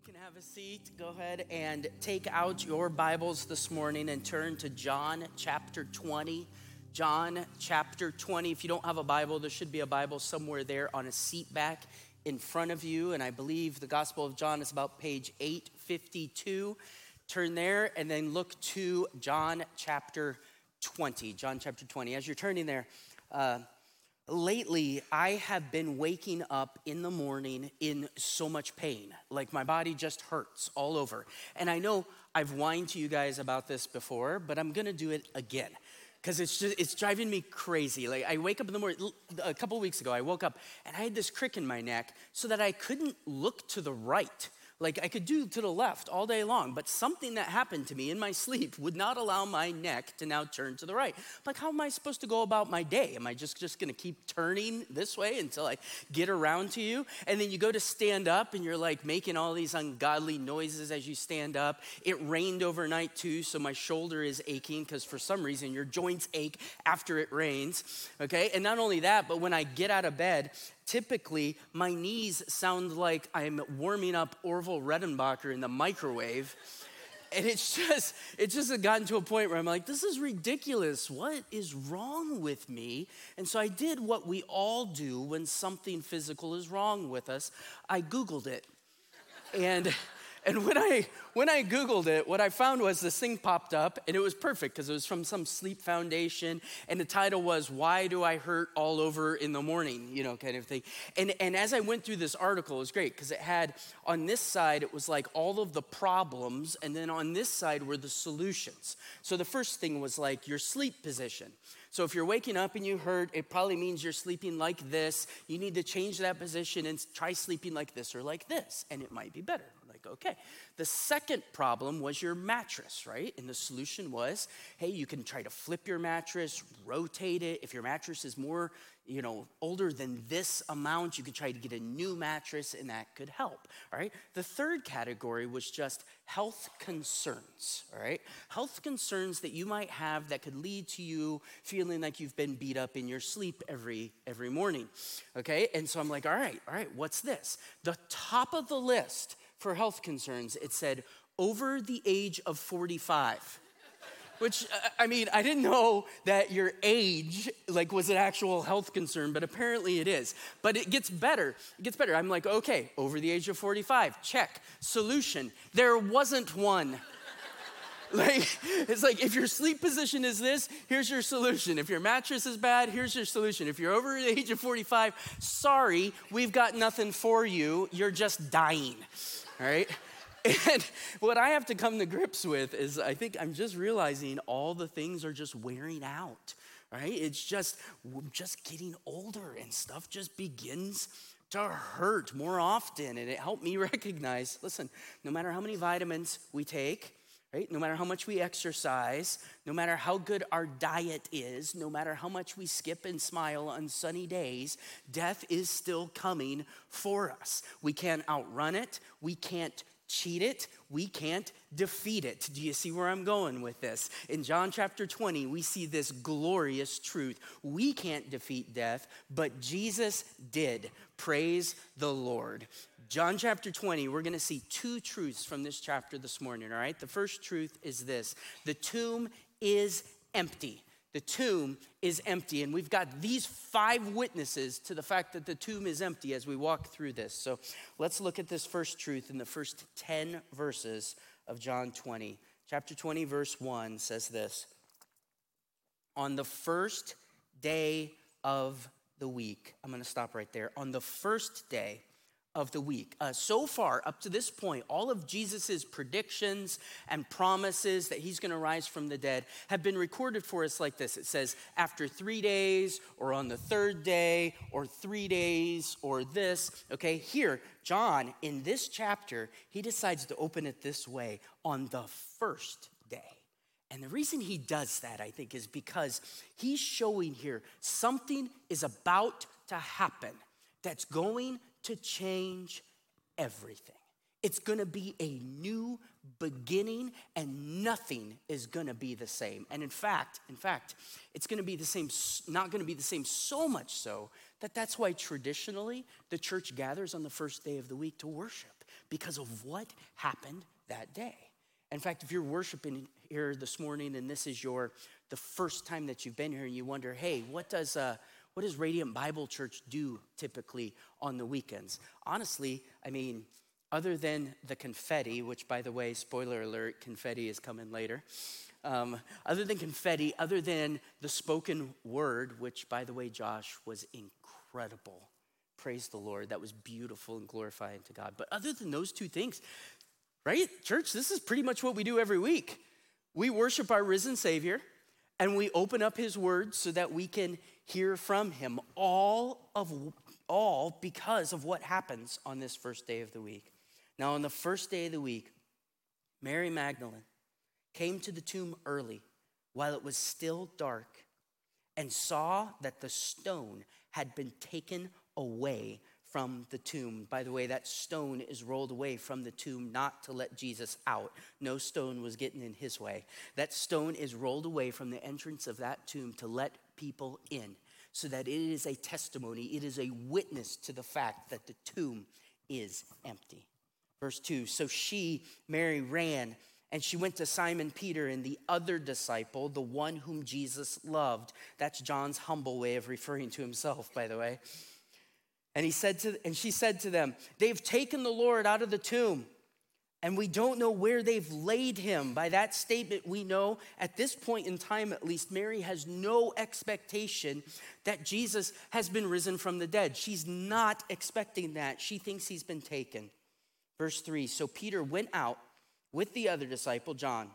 can have a seat. Go ahead and take out your Bibles this morning and turn to John chapter 20. John chapter 20. If you don't have a Bible, there should be a Bible somewhere there on a seat back in front of you. And I believe the Gospel of John is about page 852. Turn there and then look to John chapter 20. John chapter 20. As you're turning there, lately, I have been waking up in the morning in so much pain. Like my body just hurts all over. And I know I've whined to you guys about this before, but I'm gonna do it again. Because it's driving me crazy. Like I wake up in the morning, a couple weeks ago, I woke up and I had this crick in my neck so that I couldn't look to the right. Like I could do to the left all day long, but something that happened to me in my sleep would not allow my neck to now turn to the right. Like, how am I supposed to go about my day? Am I just gonna keep turning this way until I get around to you? And then you go to stand up and you're like making all these ungodly noises as you stand up. It rained overnight too, so my shoulder is aching because for some reason your joints ache after it rains, okay? And not only that, but when I get out of bed, typically, my knees sound like I'm warming up Orville Redenbacher in the microwave. And it's just gotten to a point where I'm like, this is ridiculous. What is wrong with me? And so I did what we all do when something physical is wrong with us. I Googled it. And when I Googled it, what I found was this thing popped up, and it was perfect because it was from some sleep foundation, and the title was, "Why Do I Hurt All Over in the Morning?" You know, kind of thing. And as I went through this article, it was great because it had, on this side, it was like all of the problems, and then on this side were the solutions. So the first thing was like your sleep position. So if you're waking up and you hurt, it probably means you're sleeping like this. You need to change that position and try sleeping like this or like this, and it might be better. Like, okay. The second problem was your mattress, right? And the solution was, hey, you can try to flip your mattress, rotate it. If your mattress is more, older than this amount, you could try to get a new mattress, and that could help, all right? The third category was just health concerns, all right? Health concerns that you might have that could lead to you feeling like you've been beat up in your sleep every morning, okay? And so I'm like, all right, what's this? The top of the list for health concerns, it said, over the age of 45. Which, I mean, I didn't know that your age, was an actual health concern, but apparently it is. But it gets better. I'm like, okay, over the age of 45, check. Solution, there wasn't one. It's like, if your sleep position is this, here's your solution. If your mattress is bad, here's your solution. If you're over the age of 45, sorry, we've got nothing for you. You're just dying, all right? And what I have to come to grips with is I think I'm just realizing all the things are just wearing out, right? It's just, we're just getting older and stuff just begins to hurt more often. And it helped me recognize, listen, no matter how many vitamins we take, right? No matter how much we exercise, no matter how good our diet is, no matter how much we skip and smile on sunny days, death is still coming for us. We can't outrun it. We can't cheat it. We can't defeat it. Do you see where I'm going with this? In John chapter 20, we see this glorious truth. We can't defeat death, but Jesus did. Praise the Lord. John chapter 20, we're going to see two truths from this chapter this morning, all right? The first truth is this: the tomb is empty. The tomb is empty, and we've got these 5 witnesses to the fact that the tomb is empty as we walk through this. So let's look at this first truth in the first 10 verses of John 20. Chapter 20, verse 1 says this: on the first day of the week, I'm going to stop right there. On the first day of the week. So far, up to this point, all of Jesus's predictions and promises that he's going to rise from the dead have been recorded for us like this. It says, after 3 days, or on the third day, or 3 days, or this. Okay, here, John, in this chapter, he decides to open it this way: on the first day. And the reason he does that, I think, is because he's showing here something is about to happen that's going to change everything. It's going to be a new beginning, and nothing is going to be the same. And in fact, it's going to be the same, not going to be the same, so much so that that's why traditionally the church gathers on the first day of the week to worship. because of what happened that day. In fact, if you're worshiping here this morning and this is the first time that you've been here and you wonder, hey, what does Radiant Bible Church do typically on the weekends? Honestly, I mean, other than the confetti, which, by the way, spoiler alert, confetti is coming later. Other than confetti, other than the spoken word, which, by the way, Josh, was incredible. Praise the Lord. That was beautiful and glorifying to God. But other than those two things, right, church, this is pretty much what we do every week. We worship our risen Savior, and we open up his word so that we can hear from him, all because of what happens on this first day of the week. Now, on the first day of the week, Mary Magdalene came to the tomb early while it was still dark and saw that the stone had been taken away from the tomb. By the way, that stone is rolled away from the tomb not to let Jesus out. No stone was getting in his way. That stone is rolled away from the entrance of that tomb to let people in, so that it is a testimony, it is a witness to the fact that the tomb is empty. Verse 2, so Mary, ran, and she went to Simon Peter and the other disciple, the one whom Jesus loved. That's John's humble way of referring to himself, by the way. And she said to them, they've taken the Lord out of the tomb, and we don't know where they've laid him. By that statement, we know at this point in time, at least, Mary has no expectation that Jesus has been risen from the dead. She's not expecting that. She thinks he's been taken. Verse 3, so Peter went out with the other disciple, John,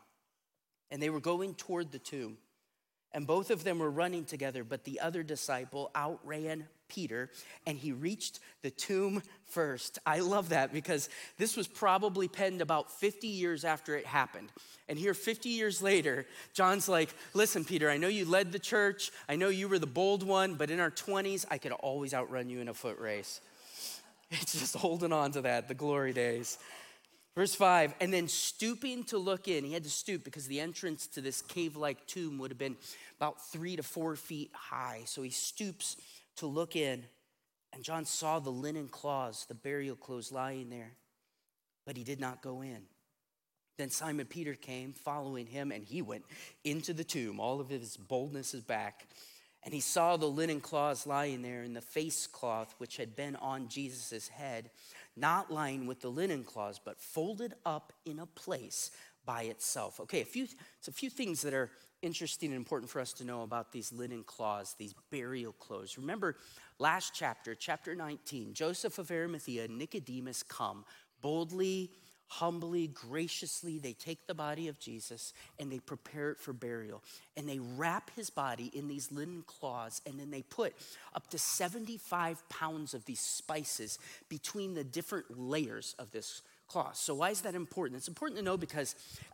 and they were going toward the tomb. And both of them were running together, but the other disciple outran Peter, and he reached the tomb first. I love that because this was probably penned about 50 years after it happened. And here 50 years later, John's like, listen, Peter, I know you led the church. I know you were the bold one, but in our 20s, I could always outrun you in a foot race. It's just holding on to that, the glory days. Verse 5, and then stooping to look in. He had to stoop because the entrance to this cave-like tomb would have been about 3 to 4 feet high. So he stoops to look in, and John saw the linen cloths, the burial clothes lying there, but he did not go in. Then Simon Peter came, following him, and he went into the tomb. All of his boldness is back. And he saw the linen cloths lying there, and the face cloth which had been on Jesus' head, not lying with the linen cloths, but folded up in a place by itself. Okay, it's a few things that are interesting and important for us to know about these linen cloths, these burial clothes. Remember last chapter, chapter 19, Joseph of Arimathea and Nicodemus come boldly, humbly, graciously. They take the body of Jesus and they prepare it for burial. And they wrap his body in these linen cloths, and then they put up to 75 pounds of these spices between the different layers of this cloth. So why is that important? It's important to know because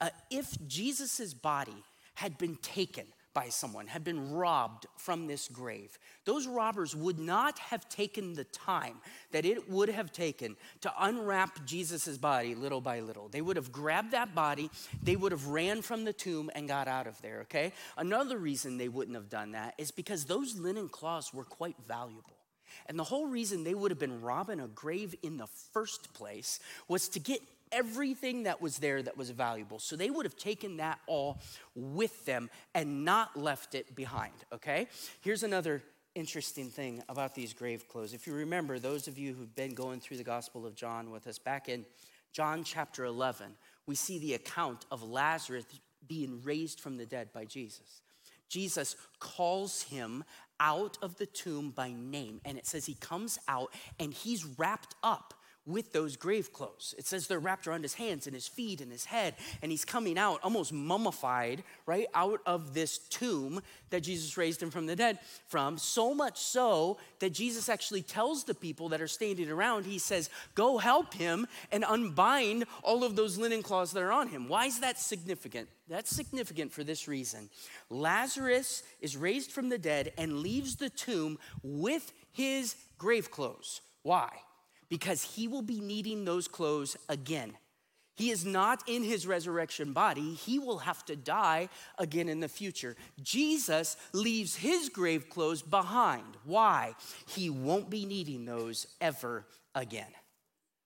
if Jesus's body had been taken by someone, had been robbed from this grave, those robbers would not have taken the time that it would have taken to unwrap Jesus's body little by little. They would have grabbed that body, they would have ran from the tomb and got out of there, okay? Another reason they wouldn't have done that is because those linen cloths were quite valuable. And the whole reason they would have been robbing a grave in the first place was to get everything that was there that was valuable. So they would have taken that all with them and not left it behind, okay? Here's another interesting thing about these grave clothes. If you remember, those of you who've been going through the Gospel of John with us, back in John chapter 11, we see the account of Lazarus being raised from the dead by Jesus. Jesus calls him out of the tomb by name, and it says he comes out and he's wrapped up with those grave clothes. It says they're wrapped around his hands and his feet and his head, and he's coming out almost mummified, right, out of this tomb that Jesus raised him from the dead from, so much so that Jesus actually tells the people that are standing around, he says, go help him and unbind all of those linen cloths that are on him. Why is that significant? That's significant for this reason. Lazarus is raised from the dead and leaves the tomb with his grave clothes. Why? Because he will be needing those clothes again. He is not in his resurrection body. He will have to die again in the future. Jesus leaves his grave clothes behind. Why? He won't be needing those ever again.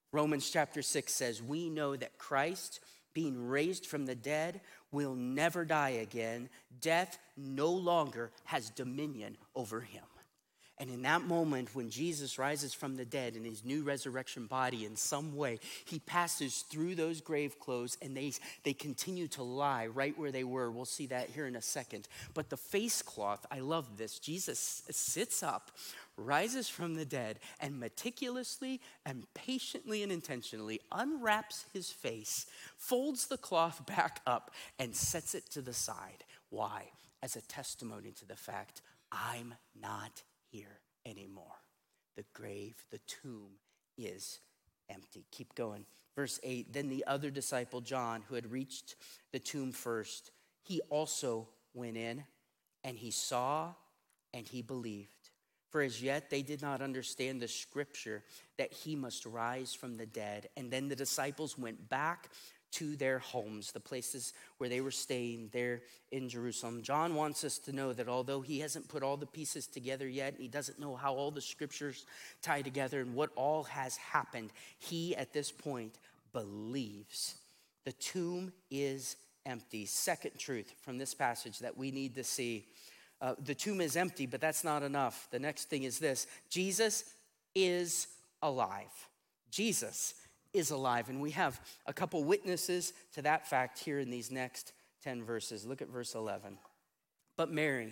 Romans chapter 6 says, we know that Christ, being raised from the dead, will never die again. Death no longer has dominion over him. And in that moment, when Jesus rises from the dead in his new resurrection body, in some way, he passes through those grave clothes and they continue to lie right where they were. We'll see that here in a second. But the face cloth, I love this. Jesus sits up, rises from the dead, and meticulously and patiently and intentionally unwraps his face, folds the cloth back up, and sets it to the side. Why? As a testimony to the fact, I'm not here anymore. The grave, the tomb is empty. Keep going. Verse 8, then the other disciple, John, who had reached the tomb first, he also went in, and he saw and he believed. For as yet they did not understand the scripture that he must rise from the dead. And then the disciples went back to their homes, the places where they were staying there in Jerusalem. John wants us to know that although he hasn't put all the pieces together yet, he doesn't know how all the scriptures tie together and what all has happened, he at this point believes. The tomb is empty. Second truth from this passage that we need to see. The tomb is empty, but that's not enough. The next thing is this: Jesus is alive. Jesus is alive. And we have a couple witnesses to that fact here in these next 10 verses. Look at verse 11. But Mary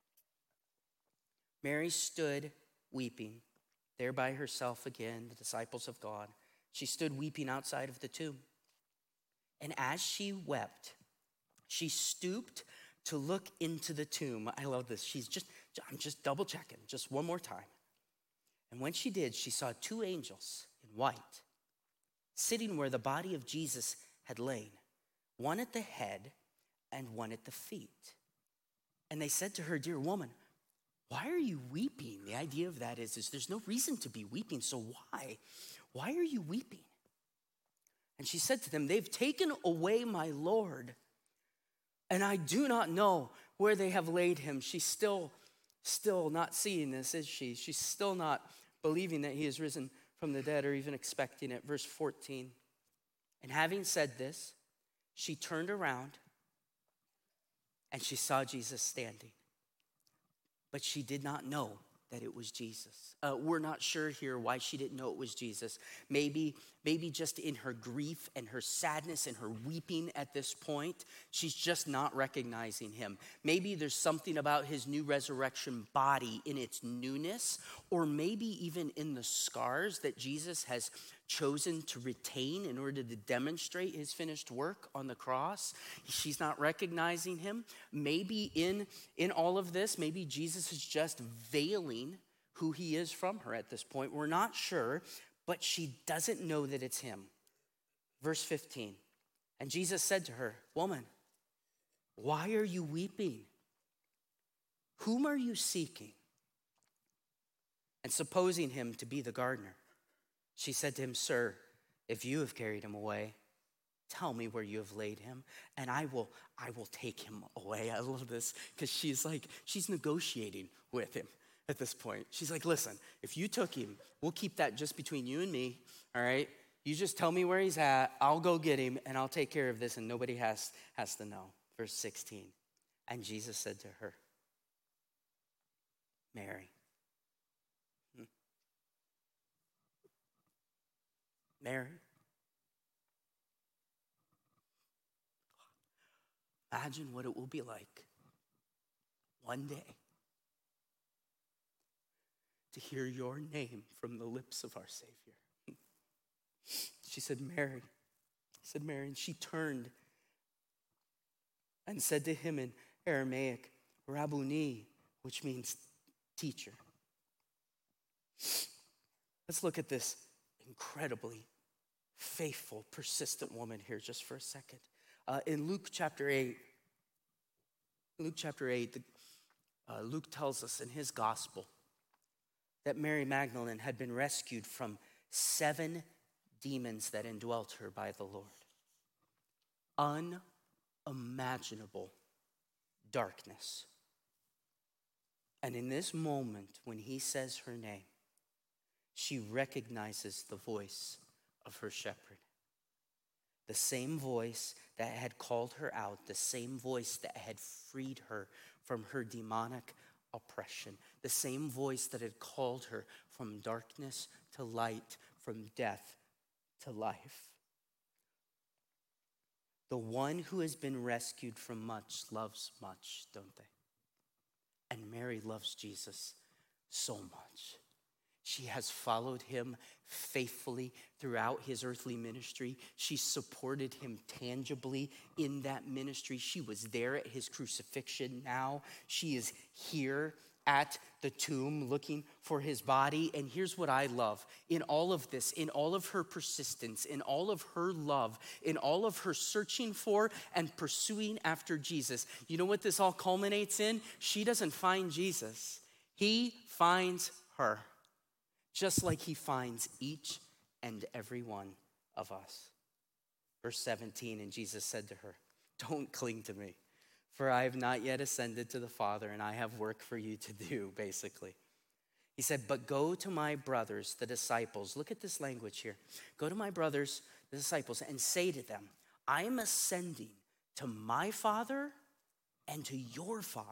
stood weeping there by herself again, the disciples of God. She stood weeping outside of the tomb. And as she wept, she stooped to look into the tomb. I love this. I'm just double checking, just one more time. And when she did, she saw two angels in white, sitting where the body of Jesus had lain, one at the head and one at the feet. And they said to her, dear woman, why are you weeping? The idea of that is there's no reason to be weeping, so why? Why are you weeping? And she said to them, they've taken away my Lord, and I do not know where they have laid him. She's still not seeing this, is she? She's still not believing that he is risen from the dead or even expecting it. Verse 14, and having said this, she turned around and she saw Jesus standing, but she did not know that it was Jesus. We're not sure here why she didn't know it was Jesus. Maybe just in her grief and her sadness and her weeping at this point, she's just not recognizing him. Maybe there's something about his new resurrection body in its newness, or maybe even in the scars that Jesus has chosen to retain in order to demonstrate his finished work on the cross. She's not recognizing him. Maybe in all of this, maybe Jesus is just veiling who he is from her at this point. We're not sure, but she doesn't know that it's him. Verse 15, and Jesus said to her, woman, why are you weeping? Whom are you seeking? And supposing him to be the gardener, she said to him, sir, if you have carried him away, tell me where you have laid him, and I will take him away. I love this because she's negotiating with him at this point. She's like, listen, if you took him, we'll keep that just between you and me, all right? You just tell me where he's at, I'll go get him, and I'll take care of this, and nobody has to know. Verse 16, and Jesus said to her, Mary. Mary. Imagine what it will be like one day to hear your name from the lips of our Savior. She said, Mary. He said, Mary. And she turned and said to him in Aramaic, Rabboni, which means teacher. Let's look at this incredibly faithful, persistent woman here just for a second. In Luke chapter 8, Luke tells us in his gospel that Mary Magdalene had been rescued from 7 demons that indwelt her by the Lord. Unimaginable darkness. And in this moment, when he says her name, she recognizes the voice of her shepherd. The same voice that had called her out, the same voice that had freed her from her demonic oppression, the same voice that had called her from darkness to light, from death to life. The one who has been rescued from much loves much, don't they? And Mary loves Jesus so much. She has followed him faithfully throughout his earthly ministry. She supported him tangibly in that ministry. She was there at his crucifixion. Now she is here at the tomb looking for his body. And here's what I love. In all of this, in all of her persistence, in all of her love, in all of her searching for and pursuing after Jesus, you know what this all culminates in? She doesn't find Jesus. He finds her. Just like he finds each and every one of us. Verse 17, and Jesus said to her, don't cling to me, for I have not yet ascended to the Father, and I have work for you to do, basically. He said, but go to my brothers, the disciples. Look at this language here. Go to my brothers, the disciples, and say to them, I am ascending to my Father and to your Father,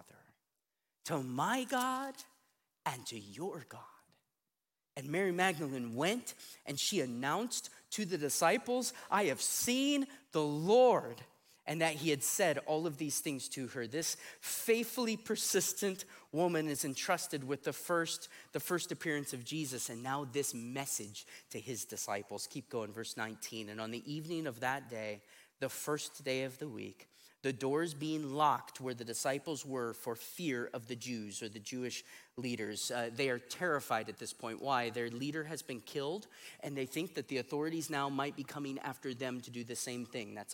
to my God and to your God. And Mary Magdalene went and she announced to the disciples, I have seen the Lord, and that he had said all of these things to her. This faithfully persistent woman is entrusted with the first appearance of Jesus, and now this message to his disciples. Keep going, verse 19. And on the evening of that day, the first day of the week, the doors being locked where the disciples were for fear of the Jews or the Jewish leaders. They are terrified at this point. Why? Their leader has been killed, and they think that the authorities now might be coming after them to do the same thing. That's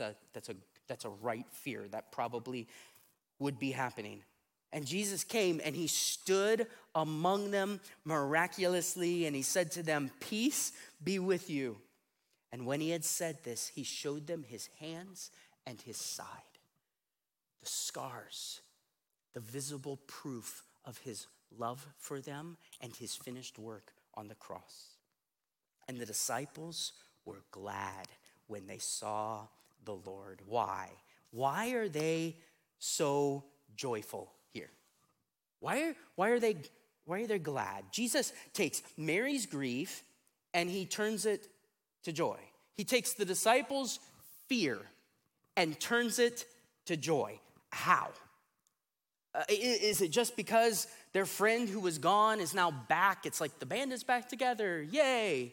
a right fear that probably would be happening. And Jesus came and he stood among them miraculously, and he said to them, peace be with you. And when he had said this, he showed them his hands and his side. The scars, the visible proof of his love for them and his finished work on the cross. And the disciples were glad when they saw the Lord. Why? Why are they so joyful here? Why are they glad? Jesus takes Mary's grief and he turns it to joy. He takes the disciples' fear and turns it to joy. How? Is it just because their friend who was gone is now back? It's like the band is back together. Yay.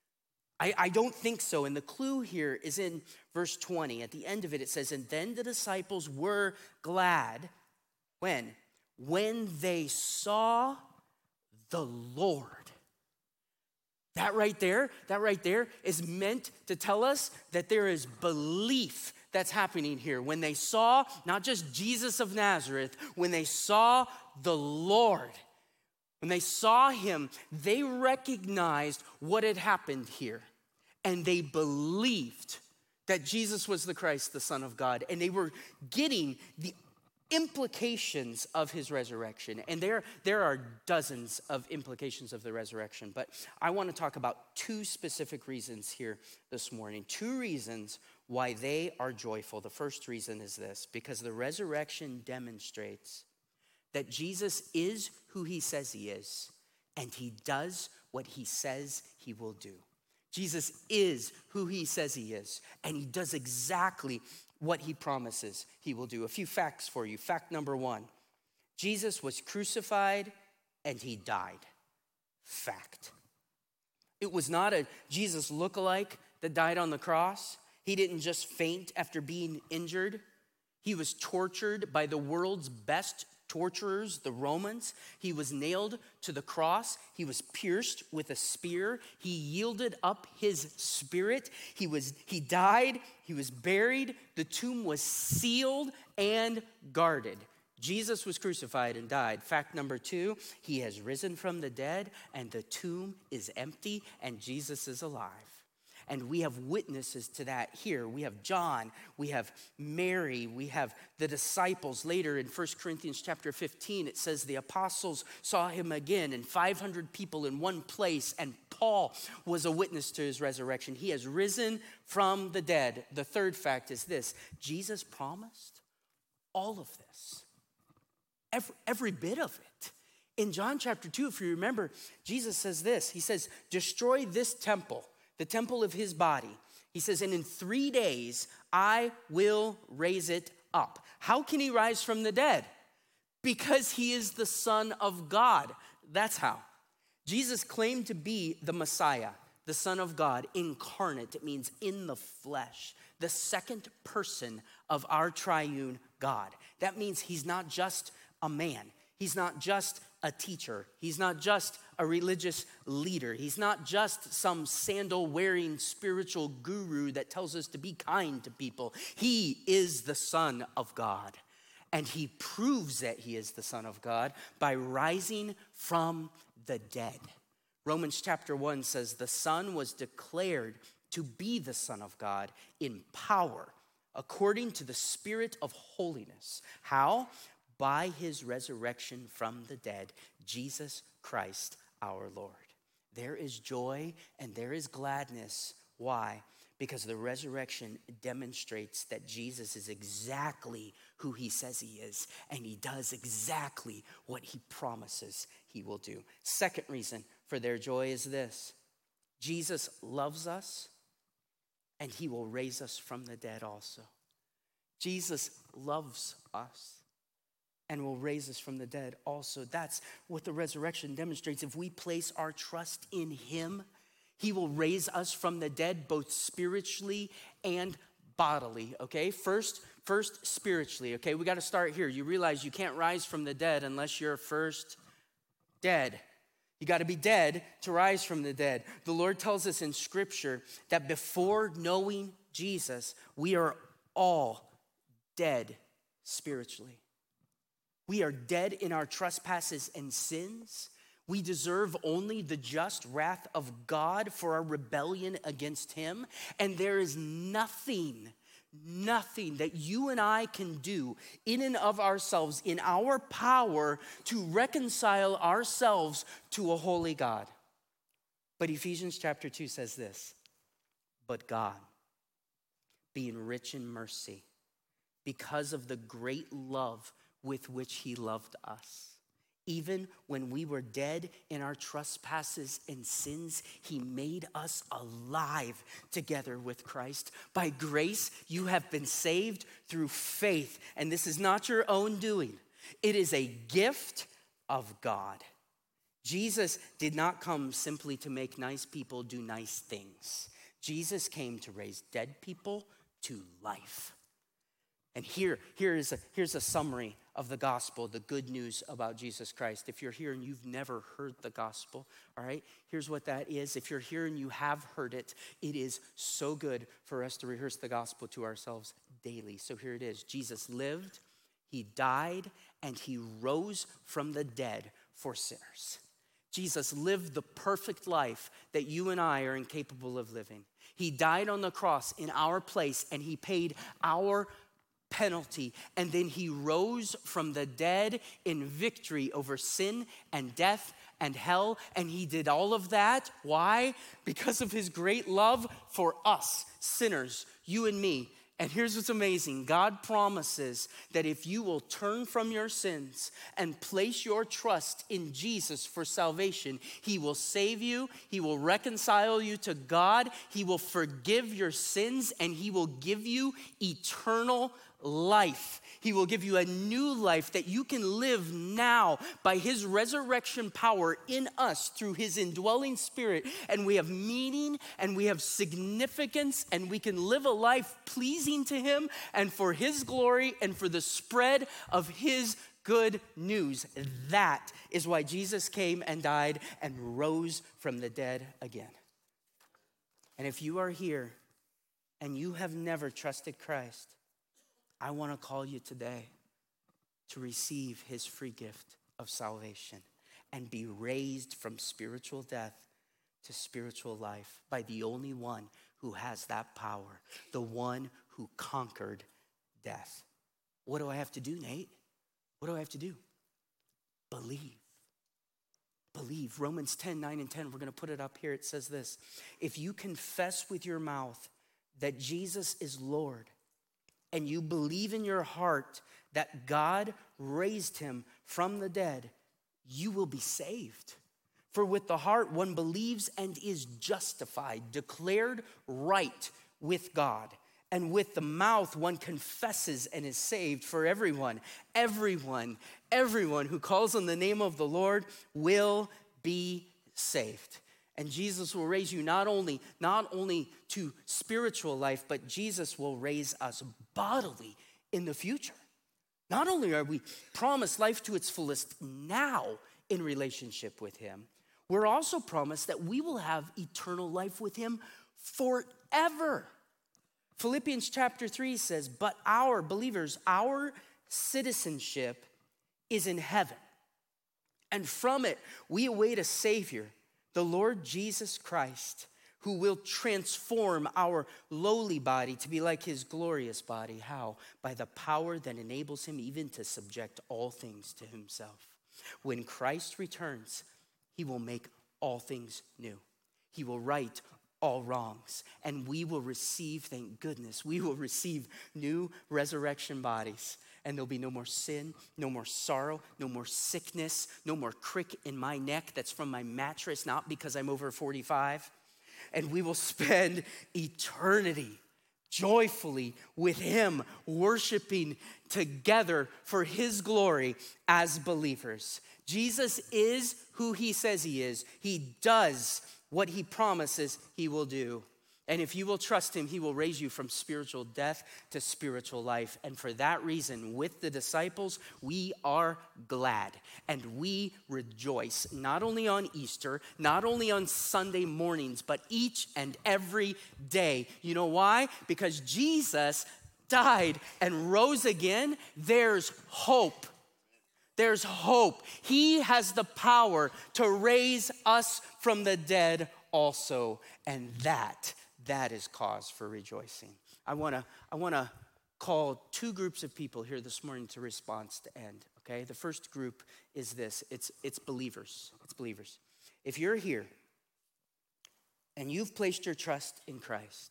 I don't think so. And the clue here is in verse 20. At the end of it, it says, and then the disciples were glad. When? When they saw the Lord. That right there is meant to tell us that there is belief that's happening here. When they saw not just Jesus of Nazareth, when they saw the Lord, when they saw him, they recognized what had happened here. And they believed that Jesus was the Christ, the Son of God. And they were getting the implications of his resurrection. And there are dozens of implications of the resurrection. But I want to talk about two specific reasons here this morning. Two reasons why they are joyful. The first reason is this: because the resurrection demonstrates that Jesus is who he says he is, and he does what he says he will do. Jesus is who he says he is, and he does exactly what he promises he will do. A few facts for you. Fact number one: Jesus was crucified and he died. Fact. It was not a Jesus lookalike that died on the cross. He didn't just faint after being injured. He was tortured by the world's best torturers, the Romans. He was nailed to the cross. He was pierced with a spear. He yielded up his spirit. He died. He was buried. The tomb was sealed and guarded. Jesus was crucified and died. Fact number two: he has risen from the dead, and the tomb is empty, and Jesus is alive. And we have witnesses to that here. We have John, we have Mary, we have the disciples. Later in 1 Corinthians chapter 15, it says the apostles saw him again and 500 people in one place, and Paul was a witness to his resurrection. He has risen from the dead. The third fact is this: Jesus promised all of this, every bit of it. In John chapter 2, if you remember, Jesus says this. He says, destroy this temple, the temple of his body. He says, and in 3 days, I will raise it up. How can he rise from the dead? Because he is the Son of God. That's how. Jesus claimed to be the Messiah, the Son of God, incarnate. It means in the flesh, the second person of our triune God. That means he's not just a man. He's not just a teacher. He's not just a religious leader. He's not just some sandal-wearing spiritual guru that tells us to be kind to people. He is the Son of God. And he proves that he is the Son of God by rising from the dead. Romans chapter 1 says the Son was declared to be the Son of God in power, according to the Spirit of holiness. How? By his resurrection from the dead, Jesus Christ our Lord. There is joy and there is gladness. Why? Because the resurrection demonstrates that Jesus is exactly who he says he is, and he does exactly what he promises he will do. Second reason for their joy is this: Jesus loves us, and he will raise us from the dead also. Jesus loves us and will raise us from the dead also. That's what the resurrection demonstrates. If we place our trust in him, he will raise us from the dead, both spiritually and bodily, okay? First spiritually, okay? We got to start here. You realize you can't rise from the dead unless you're first dead. You got to be dead to rise from the dead. The Lord tells us in Scripture that before knowing Jesus, we are all dead spiritually. We are dead in our trespasses and sins. We deserve only the just wrath of God for our rebellion against him. And there is nothing that you and I can do in and of ourselves, in our power, to reconcile ourselves to a holy God. But Ephesians chapter 2 says this: but God, being rich in mercy, because of the great love with which he loved us, even when we were dead in our trespasses and sins, he made us alive together with Christ. By grace, you have been saved through faith. And this is not your own doing. It is a gift of God. Jesus did not come simply to make nice people do nice things. Jesus came to raise dead people to life. And here's a summary of the gospel, the good news about Jesus Christ. If you're here and you've never heard the gospel, all right, here's what that is. If you're here and you have heard it, it is so good for us to rehearse the gospel to ourselves daily. So here it is. Jesus lived, he died, and he rose from the dead for sinners. Jesus lived the perfect life that you and I are incapable of living. He died on the cross in our place, and he paid our penalty, and then he rose from the dead in victory over sin and death and hell. And he did all of that. Why? Because of his great love for us sinners, you and me. And here's what's amazing. God promises that if you will turn from your sins and place your trust in Jesus for salvation, he will save you, he will reconcile you to God, he will forgive your sins, and he will give you eternal life. He will give you a new life that you can live now by his resurrection power in us through his indwelling spirit. And we have meaning and we have significance, and we can live a life pleasing to him and for his glory and for the spread of his good news. That is why Jesus came and died and rose from the dead again. And if you are here and you have never trusted Christ, I want to call you today to receive his free gift of salvation and be raised from spiritual death to spiritual life by the only one who has that power, the one who conquered death. What do I have to do, Nate? What do I have to do? Believe. Believe. Romans 10, 9 and 10, we're going to put it up here. It says this: if you confess with your mouth that Jesus is Lord, and you believe in your heart that God raised him from the dead, you will be saved. For with the heart one believes and is justified, declared right with God. And with the mouth one confesses and is saved. For everyone who calls on the name of the Lord will be saved. And Jesus will raise you not only to spiritual life, but Jesus will raise us bodily in the future. Not only are we promised life to its fullest now in relationship with him, we're also promised that we will have eternal life with him forever. Philippians chapter 3 says, but our believers, our citizenship is in heaven. And from it, we await a Savior, the Lord Jesus Christ, who will transform our lowly body to be like his glorious body. How? By the power that enables him even to subject all things to himself. When Christ returns, he will make all things new. He will right all wrongs. And we will receive, thank goodness, we will receive new resurrection bodies. And there'll be no more sin, no more sorrow, no more sickness, no more crick in my neck that's from my mattress, not because I'm over 45. And we will spend eternity joyfully with him, worshiping together for his glory as believers. Jesus is who he says he is. He does what he promises he will do. And if you will trust him, he will raise you from spiritual death to spiritual life. And for that reason, with the disciples, we are glad and we rejoice, not only on Easter, not only on Sunday mornings, but each and every day. You know why? Because Jesus died and rose again. There's hope. There's hope. He has the power to raise us from the dead also. And that is cause for rejoicing. I want to call two groups of people here this morning to response to end, okay? The first group is this. It's believers. It's believers. If you're here and you've placed your trust in Christ,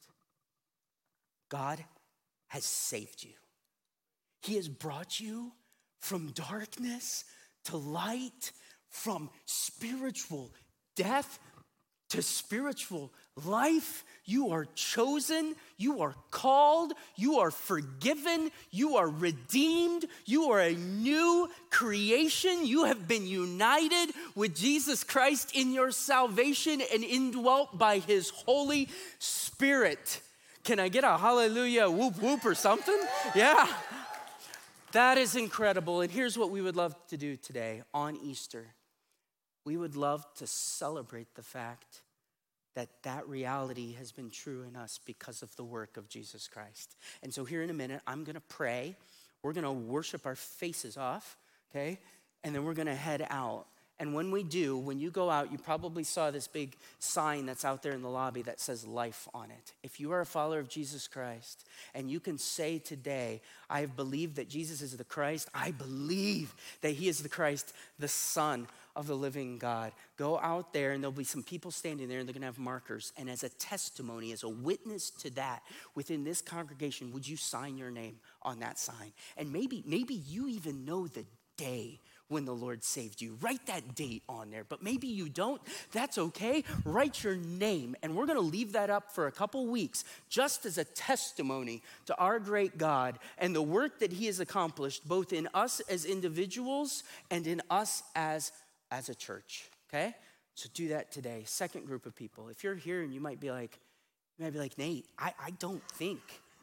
God has saved you. He has brought you from darkness to light, from spiritual death to spiritual life. You are chosen, you are called, you are forgiven, you are redeemed, you are a new creation. You have been united with Jesus Christ in your salvation and indwelt by his Holy Spirit. Can I get a hallelujah, whoop, whoop, or something? Yeah. That is incredible. And here's what we would love to do today on Easter. We would love to celebrate the fact that reality has been true in us because of the work of Jesus Christ. And so here in a minute, I'm going to pray. We're going to worship our faces off, okay? And then we're going to head out. And when we do, when you go out, you probably saw this big sign that's out there in the lobby that says life on it. If you are a follower of Jesus Christ and you can say today, I have believed that Jesus is the Christ. I believe that he is the Christ, the Son of the living God. Go out there and there'll be some people standing there and they're going to have markers. And as a testimony, as a witness to that within this congregation, would you sign your name on that sign? And maybe you even know the day when the Lord saved you. Write that date on there, but maybe you don't. That's okay. Write your name, and we're going to leave that up for a couple weeks just as a testimony to our great God and the work that he has accomplished both in us as individuals and in us as a church, okay? So do that today. Second group of people. If you're here and you might be like, Nate, I don't think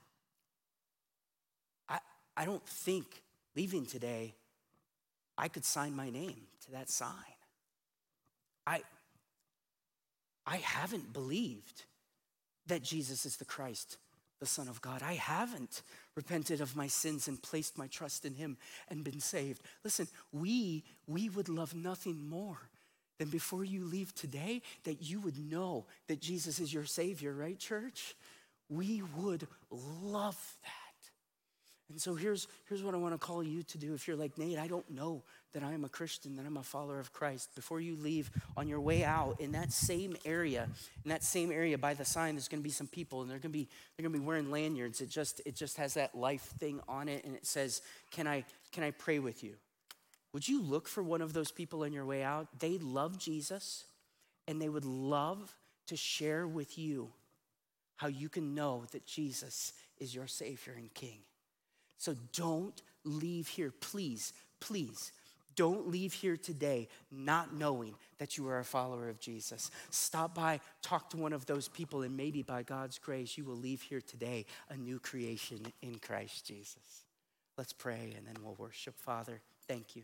leaving today I could sign my name to that sign. I haven't believed that Jesus is the Christ, the Son of God. I haven't repented of my sins and placed my trust in him and been saved. Listen, we would love nothing more then before you leave today, that you would know that Jesus is your Savior, right, church? We would love that. And so here's what I want to call you to do. If you're like, Nate, I don't know that I am a Christian, that I'm a follower of Christ. Before you leave, on your way out, in that same area by the sign, there's going to be some people, and they're going to be wearing lanyards. It just has that life thing on it, and it says, "Can I pray with you?" Would you look for one of those people on your way out? They love Jesus, and they would love to share with you how you can know that Jesus is your Savior and King. So don't leave here, please, don't leave here today not knowing that you are a follower of Jesus. Stop by, talk to one of those people, and maybe by God's grace, you will leave here today a new creation in Christ Jesus. Let's pray, and then we'll worship. Father, thank you.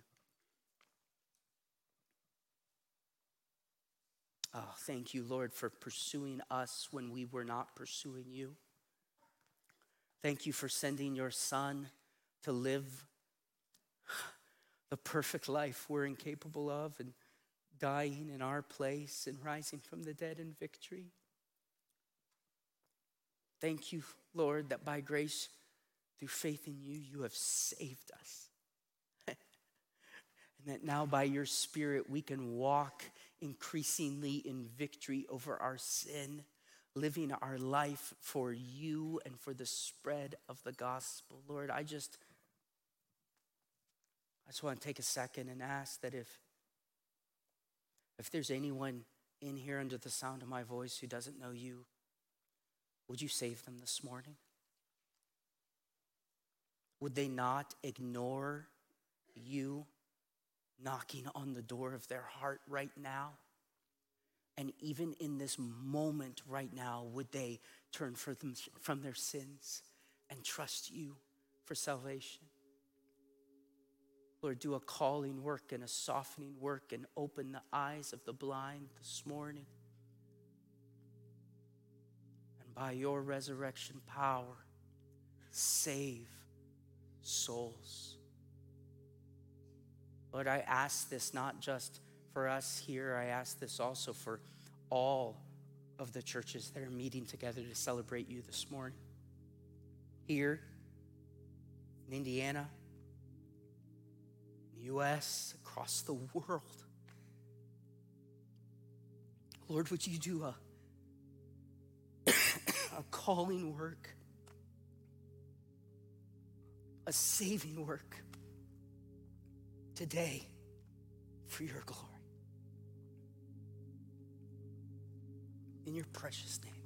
Oh, thank you, Lord, for pursuing us when we were not pursuing you. Thank you for sending your Son to live the perfect life we're incapable of, and dying in our place and rising from the dead in victory. Thank you, Lord, that by grace, through faith in you, you have saved us. And that now by your Spirit, we can walk increasingly in victory over our sin, living our life for you and for the spread of the gospel. Lord, I just want to take a second and ask that if there's anyone in here under the sound of my voice who doesn't know you, would you save them this morning? Would they not ignore you knocking on the door of their heart right now? And even in this moment right now, would they turn from their sins and trust you for salvation? Lord, do a calling work and a softening work and open the eyes of the blind this morning. And by your resurrection power, save souls. Lord, I ask this not just for us here, I ask this also for all of the churches that are meeting together to celebrate you this morning. Here in Indiana, in the U.S., across the world. Lord, would you do a calling work, a saving work today for your glory. In your precious name.